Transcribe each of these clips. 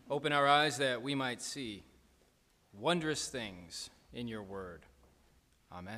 Open our eyes that we might see wondrous things in your word. Amen.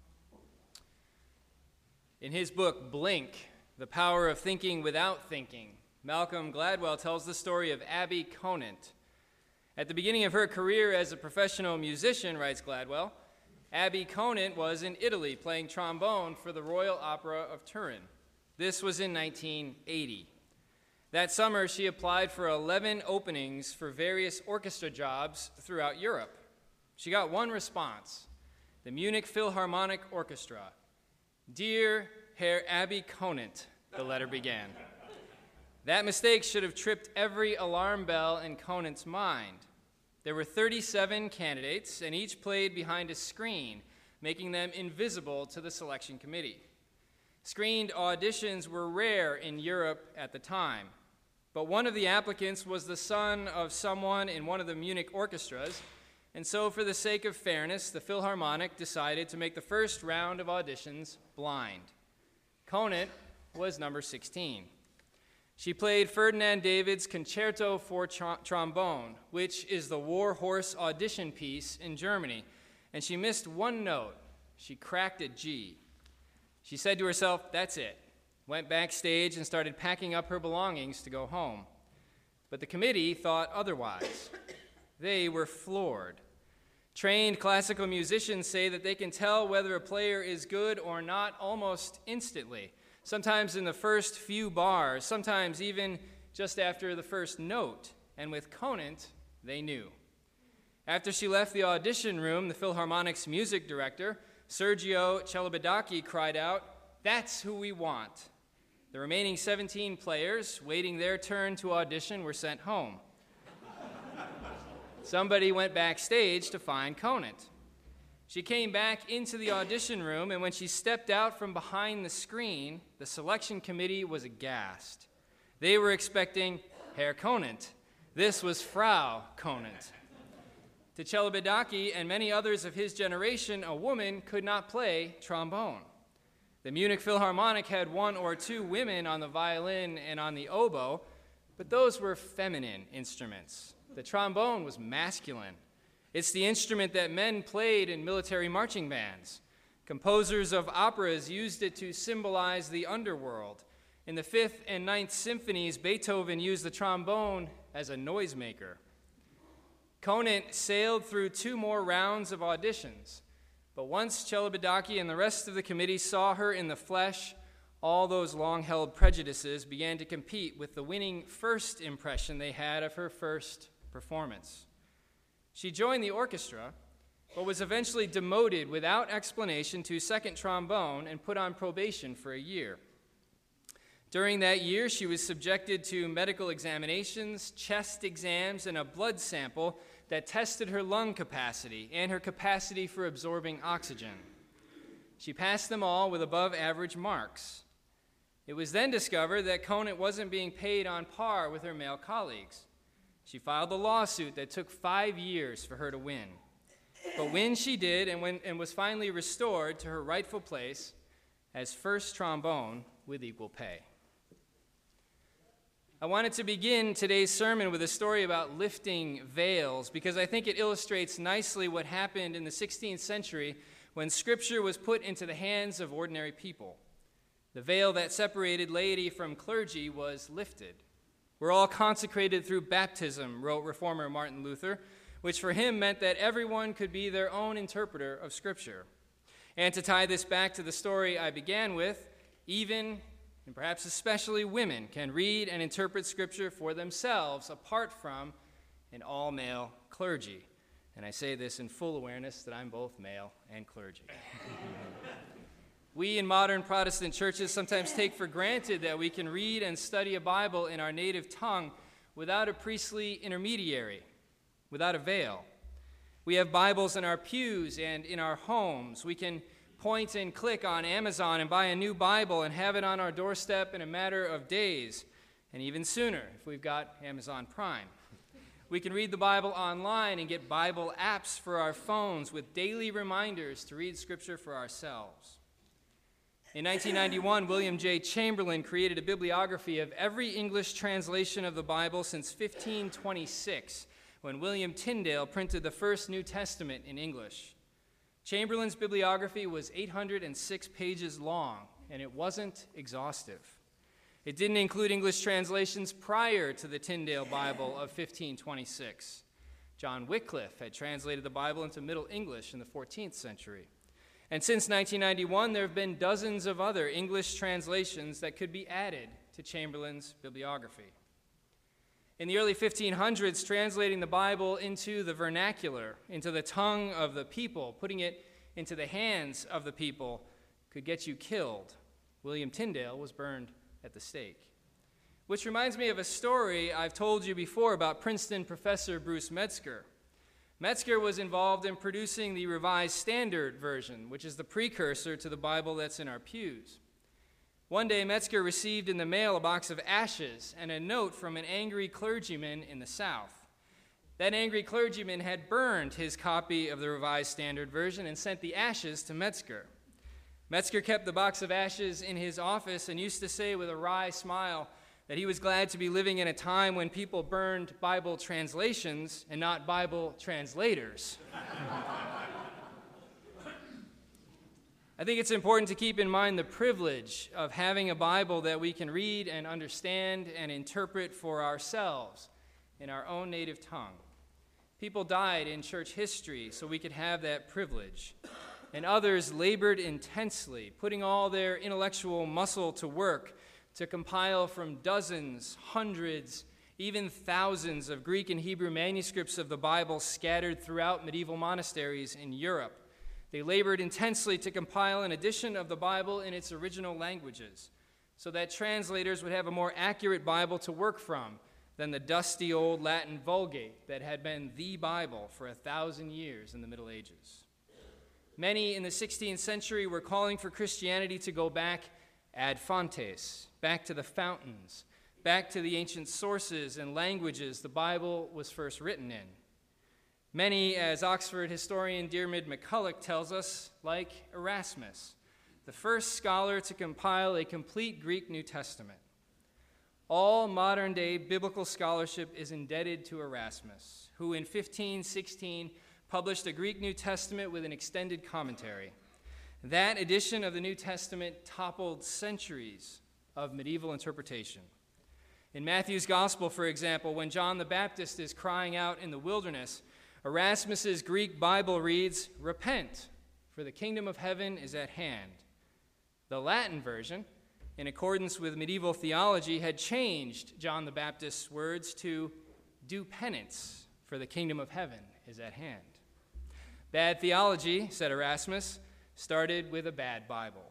In his book, Blink, The Power of Thinking Without Thinking, Malcolm Gladwell tells the story of Abbie Conant. At the beginning of her career as a professional musician, writes Gladwell, Abbie Conant was in Italy playing trombone for the Royal Opera of Turin. This was in 1980. That summer, she applied for 11 openings for various orchestra jobs throughout Europe. She got one response, the Munich Philharmonic Orchestra. "Dear Herr Abbie Conant," the letter began. That mistake should have tripped every alarm bell in Conant's mind. There were 37 candidates, and each played behind a screen, making them invisible to the selection committee. Screened auditions were rare in Europe at the time. But one of the applicants was the son of someone in one of the Munich orchestras, and so for the sake of fairness, the Philharmonic decided to make the first round of auditions blind. Conant was number 16. She played Ferdinand David's Concerto for Trombone, which is the War Horse audition piece in Germany, and she missed one note. She cracked a G. She said to herself, "That's it." Went backstage and started packing up her belongings to go home. But the committee thought otherwise. They were floored. Trained classical musicians say that they can tell whether a player is good or not almost instantly, sometimes in the first few bars, sometimes even just after the first note. And with Conant, they knew. After she left the audition room, the Philharmonic's music director, Sergio Celibidache, cried out, "That's who we want." The remaining 17 players, waiting their turn to audition, were sent home. Somebody went backstage to find Conant. She came back into the audition room, and when she stepped out from behind the screen, the selection committee was aghast. They were expecting Herr Conant. This was Frau Conant. To Celibidache and many others of his generation, a woman could not play trombone. The Munich Philharmonic had one or two women on the violin and on the oboe, but those were feminine instruments. The trombone was masculine. It's the instrument that men played in military marching bands. Composers of operas used it to symbolize the underworld. In the 5th and 9th symphonies, Beethoven used the trombone as a noisemaker. Conant sailed through 2 more rounds of auditions. But once Celibidache and the rest of the committee saw her in the flesh, all those long-held prejudices began to compete with the winning first impression they had of her first performance. She joined the orchestra, but was eventually demoted without explanation to second trombone and put on probation for a year. During that year, she was subjected to medical examinations, chest exams, and a blood sample that tested her lung capacity and her capacity for absorbing oxygen. She passed them all with above-average marks. It was then discovered that Conant wasn't being paid on par with her male colleagues. She filed a lawsuit that took 5 years for her to win. But when she did and was finally restored to her rightful place as first trombone with equal pay. I wanted to begin today's sermon with a story about lifting veils because I think it illustrates nicely what happened in the 16th century when Scripture was put into the hands of ordinary people. The veil that separated laity from clergy was lifted. We're all consecrated through baptism, wrote Reformer Martin Luther, which for him meant that everyone could be their own interpreter of Scripture. And to tie this back to the story I began with, even and perhaps especially women can read and interpret Scripture for themselves apart from an all-male clergy. And I say this in full awareness that I'm both male and clergy. We in modern Protestant churches sometimes take for granted that we can read and study a Bible in our native tongue without a priestly intermediary, without a veil. We have Bibles in our pews and in our homes. We can point and click on Amazon and buy a new Bible and have it on our doorstep in a matter of days, and even sooner if we've got Amazon Prime. We can read the Bible online and get Bible apps for our phones with daily reminders to read Scripture for ourselves. In 1991, William J. Chamberlain created a bibliography of every English translation of the Bible since 1526, when William Tyndale printed the first New Testament in English. Chamberlain's bibliography was 806 pages long, and it wasn't exhaustive. It didn't include English translations prior to the Tyndale Bible of 1526. John Wycliffe had translated the Bible into Middle English in the 14th century. And since 1991, there have been dozens of other English translations that could be added to Chamberlain's bibliography. In the early 1500s, translating the Bible into the vernacular, into the tongue of the people, putting it into the hands of the people, could get you killed. William Tyndale was burned at the stake. Which reminds me of a story I've told you before about Princeton professor Bruce Metzger. Metzger was involved in producing the Revised Standard Version, which is the precursor to the Bible that's in our pews. One day, Metzger received in the mail a box of ashes and a note from an angry clergyman in the South. That angry clergyman had burned his copy of the Revised Standard Version and sent the ashes to Metzger. Metzger kept the box of ashes in his office and used to say with a wry smile that he was glad to be living in a time when people burned Bible translations and not Bible translators. I think it's important to keep in mind the privilege of having a Bible that we can read and understand and interpret for ourselves in our own native tongue. People died in church history so we could have that privilege, and others labored intensely, putting all their intellectual muscle to work to compile from dozens, hundreds, even thousands of Greek and Hebrew manuscripts of the Bible scattered throughout medieval monasteries in Europe. They labored intensely to compile an edition of the Bible in its original languages so that translators would have a more accurate Bible to work from than the dusty old Latin Vulgate that had been the Bible for 1,000 years in the Middle Ages. Many in the 16th century were calling for Christianity to go back ad fontes, back to the fountains, back to the ancient sources and languages the Bible was first written in. Many, as Oxford historian Diarmaid MacCulloch tells us, like Erasmus, the first scholar to compile a complete Greek New Testament. All modern-day biblical scholarship is indebted to Erasmus, who in 1516 published a Greek New Testament with an extended commentary. That edition of the New Testament toppled centuries of medieval interpretation. In Matthew's Gospel, for example, when John the Baptist is crying out in the wilderness, Erasmus's Greek Bible reads, "Repent, for the kingdom of heaven is at hand." The Latin version, in accordance with medieval theology, had changed John the Baptist's words to, "Do penance, for the kingdom of heaven is at hand." Bad theology, said Erasmus, started with a bad Bible.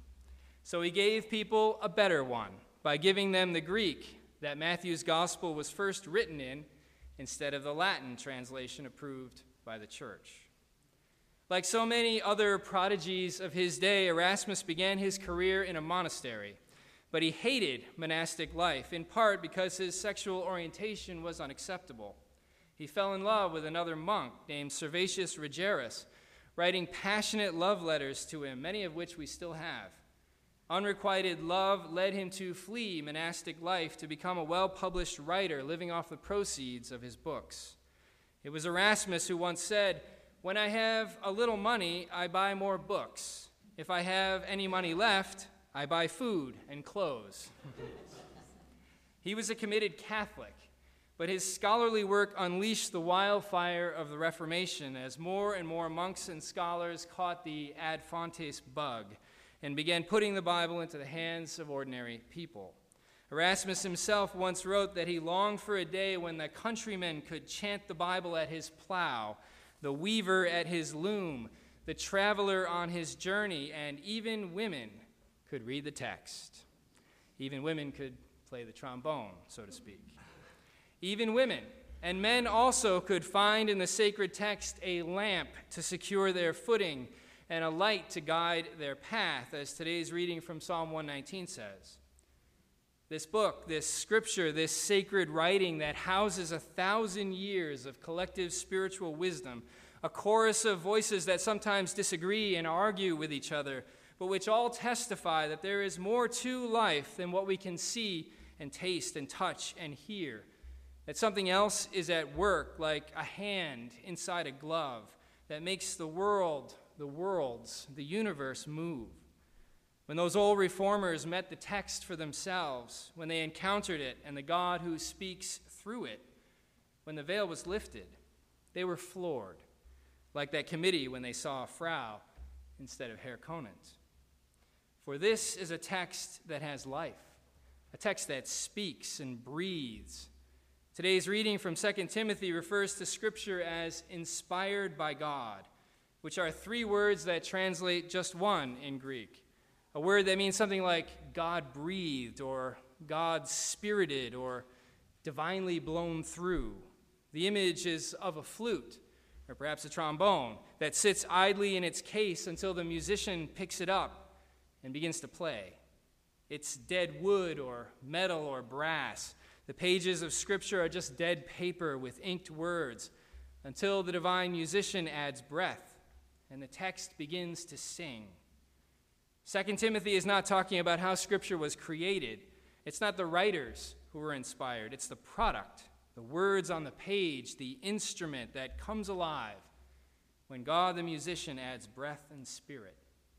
So he gave people a better one by giving them the Greek that Matthew's Gospel was first written in instead of the Latin translation approved by the church. Like so many other prodigies of his day, Erasmus began his career in a monastery, but he hated monastic life, in part because his sexual orientation was unacceptable. He fell in love with another monk named Servatius Rogerus, writing passionate love letters to him, many of which we still have. Unrequited love led him to flee monastic life to become a well-published writer, living off the proceeds of his books. It was Erasmus who once said, "When I have a little money, I buy more books. If I have any money left, I buy food and clothes." He was a committed Catholic, but his scholarly work unleashed the wildfire of the Reformation as more and more monks and scholars caught the ad fontes bug and began putting the Bible into the hands of ordinary people. Erasmus himself once wrote that he longed for a day when the countryman could chant the Bible at his plow, the weaver at his loom, the traveler on his journey, and even women could read the text. Even women could play the trombone, so to speak. Even women and men also could find in the sacred text a lamp to secure their footing and a light to guide their path, as today's reading from Psalm 119 says. This book, this scripture, this sacred writing that houses 1,000 years of collective spiritual wisdom, a chorus of voices that sometimes disagree and argue with each other, but which all testify that there is more to life than what we can see and taste and touch and hear, that something else is at work, like a hand inside a glove, that makes the world, the worlds, the universe move. When those old reformers met the text for themselves, when they encountered it and the God who speaks through it, when the veil was lifted, they were floored, like that committee when they saw Frau instead of Herr Conant. For this is a text that has life, a text that speaks and breathes. Today's reading from 2 Timothy refers to Scripture as inspired by God, which are three words that translate just one in Greek, a word that means something like God-breathed or God-spirited or divinely blown through. The image is of a flute, or perhaps a trombone, that sits idly in its case until the musician picks it up and begins to play. It's dead wood or metal or brass. The pages of Scripture are just dead paper with inked words until the divine musician adds breath and the text begins to sing. 2 Timothy is not talking about how Scripture was created. It's not the writers who were inspired. It's the product, the words on the page, the instrument that comes alive when God the musician adds breath and spirit.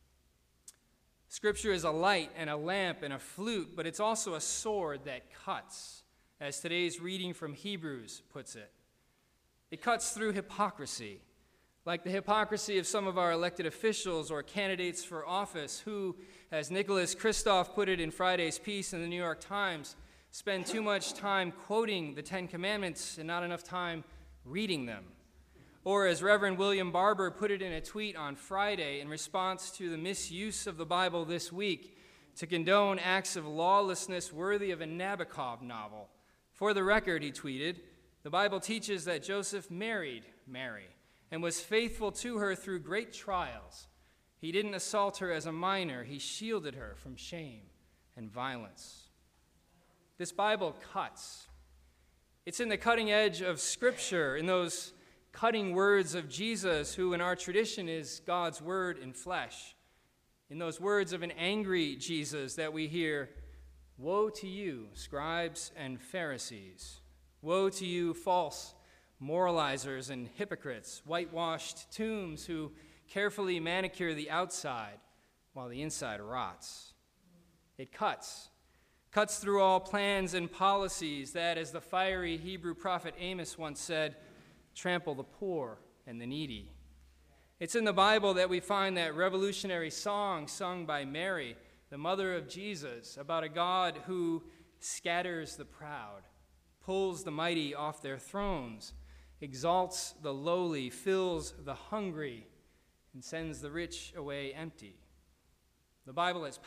Scripture is a light and a lamp and a flute, but it's also a sword that cuts, as today's reading from Hebrews puts it. It cuts through hypocrisy, like the hypocrisy of some of our elected officials or candidates for office who, as Nicholas Kristof put it in Friday's piece in the New York Times, spend too much time quoting the Ten Commandments and not enough time reading them. Or as Reverend William Barber put it in a tweet on Friday in response to the misuse of the Bible this week to condone acts of lawlessness worthy of a Nabokov novel. For the record, he tweeted, the Bible teaches that Joseph married Mary and was faithful to her through great trials. He didn't assault her as a minor. He shielded her from shame and violence. This Bible cuts. It's in the cutting edge of Scripture, in those cutting words of Jesus, who in our tradition is God's word in flesh. In those words of an angry Jesus that we hear, woe to you, scribes and Pharisees. Woe to you, false moralizers and hypocrites, whitewashed tombs who carefully manicure the outside while the inside rots. It cuts through all plans and policies that, as the fiery Hebrew prophet Amos once said, trample the poor and the needy. It's in the Bible that we find that revolutionary song sung by Mary, the mother of Jesus, about a God who scatters the proud, pulls the mighty off their thrones, exalts the lowly, fills the hungry, and sends the rich away empty. The Bible has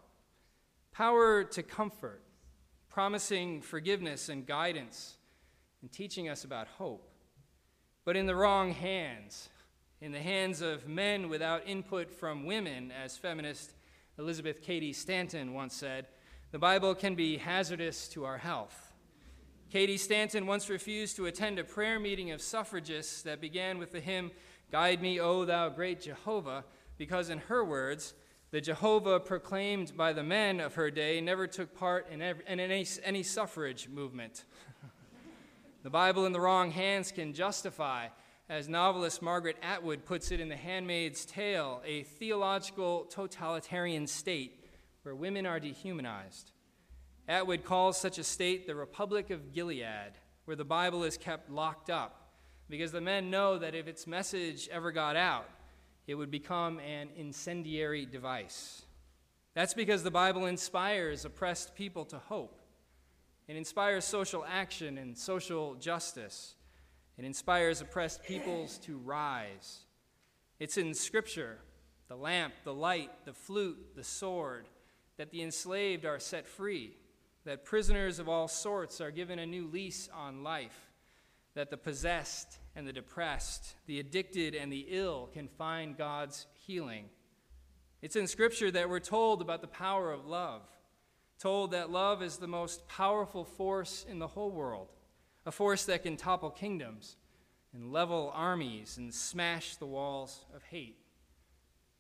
power to comfort, promising forgiveness and guidance, and teaching us about hope. But in the wrong hands, in the hands of men without input from women, as feminist Elizabeth Cady Stanton once said, the Bible can be hazardous to our health. Cady Stanton once refused to attend a prayer meeting of suffragists that began with the hymn, Guide Me, O Thou Great Jehovah, because in her words, the Jehovah proclaimed by the men of her day never took part in any suffrage movement. The Bible in the wrong hands can justify, as novelist Margaret Atwood puts it in The Handmaid's Tale, a theological totalitarian state where women are dehumanized. Atwood calls such a state the Republic of Gilead, where the Bible is kept locked up, because the men know that if its message ever got out, it would become an incendiary device. That's because the Bible inspires oppressed people to hope. It inspires social action and social justice. It inspires oppressed peoples to rise. It's in Scripture, the lamp, the light, the flute, the sword, that the enslaved are set free, that prisoners of all sorts are given a new lease on life, that the possessed and the depressed, the addicted and the ill can find God's healing. It's in Scripture that we're told about the power of love, told that love is the most powerful force in the whole world, a force that can topple kingdoms and level armies and smash the walls of hate.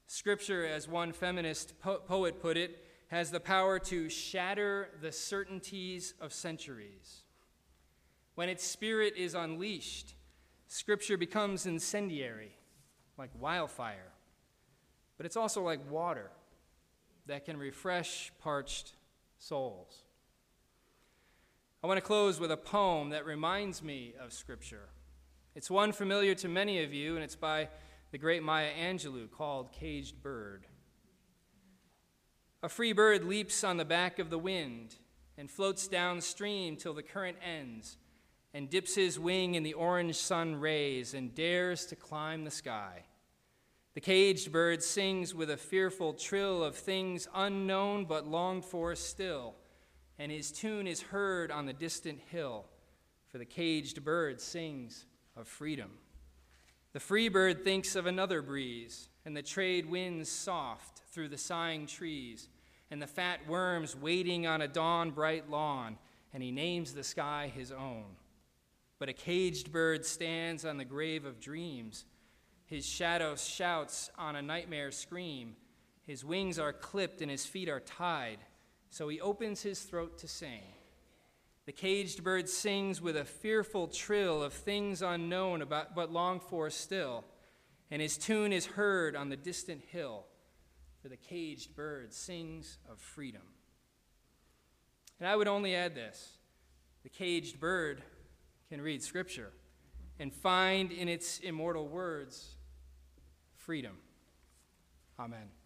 Scripture, as one feminist poet put it, has the power to shatter the certainties of centuries. When its spirit is unleashed, Scripture becomes incendiary, like wildfire. But it's also like water that can refresh parched souls. I want to close with a poem that reminds me of Scripture. It's one familiar to many of you, and it's by the great Maya Angelou, called Caged Bird. A free bird leaps on the back of the wind and floats downstream till the current ends and dips his wing in the orange sun rays and dares to climb the sky. The caged bird sings with a fearful trill of things unknown but longed for still, and his tune is heard on the distant hill, for the caged bird sings of freedom. The free bird thinks of another breeze, and the trade winds soft through the sighing trees, and the fat worms waiting on a dawn-bright lawn, and he names the sky his own. But a caged bird stands on the grave of dreams. His shadow shouts on a nightmare scream. His wings are clipped and his feet are tied, so he opens his throat to sing. The caged bird sings with a fearful trill of things unknown but longed for still, and his tune is heard on the distant hill, for the caged bird sings of freedom. And I would only add this: the caged bird can read Scripture and find in its immortal words freedom. Amen.